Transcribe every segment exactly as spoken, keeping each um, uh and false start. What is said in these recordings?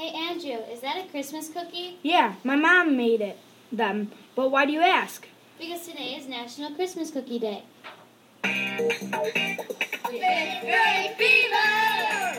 Hey, Andrew, is that a Christmas cookie? Yeah, my mom made it, them. But why do you ask? Because today is National Christmas Cookie Day. Fifth Grade Fever!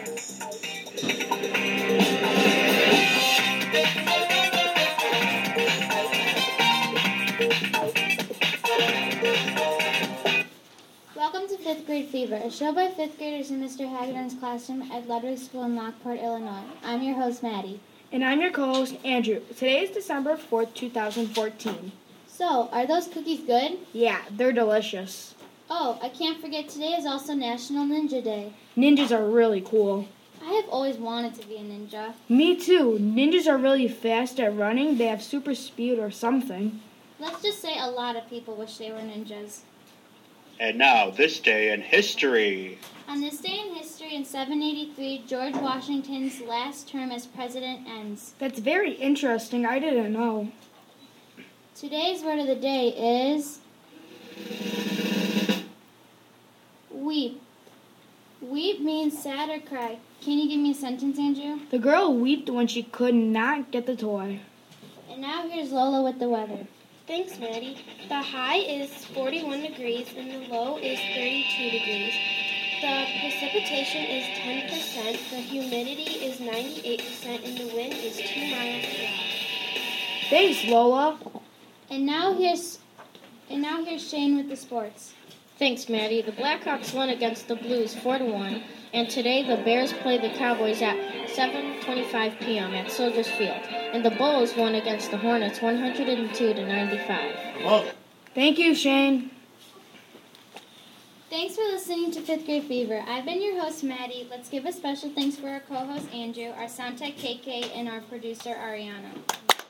Welcome to Fifth Grade Fever, a show by fifth graders in Mister Hagedorn's classroom at Ludwig School in Lockport, Illinois. I'm your host, Maddie. And I'm your co-host, Andrew. Today is December fourth, two thousand fourteen. So, are those cookies good? Yeah, they're delicious. Oh, I can't forget today is also National Ninja Day. Ninjas are really cool. I have always wanted to be a ninja. Me too. Ninjas are really fast at running. They have super speed or something. Let's just say a lot of people wish they were ninjas. And now, this day in history. On this day in history, in seven eighty-three, George Washington's last term as president ends. That's very interesting. I didn't know. Today's word of the day is weep. Weep means sad or cry. Can you give me a sentence, Andrew? The girl wept when she could not get the toy. And now here's Lola with the weather. Thanks, Maddie. The high is forty-one degrees and the low is thirty-two degrees. The precipitation is ten percent, the humidity is ninety-eight percent, and the wind is two miles per hour. Thanks, Lola. And now here's and now here's Shane with the sports. Thanks, Maddie. The Blackhawks won against the Blues four to one, and today the Bears play the Cowboys at seven twenty-five p.m. at Soldier Field, and the Bulls won against the Hornets one hundred two to ninety-five. Whoa. Thank you, Shane. Thanks for listening to Fifth Grade Fever. I've been your host, Maddie. Let's give a special thanks for our co-host, Andrew, our sound tech, K K, and our producer, Ariana.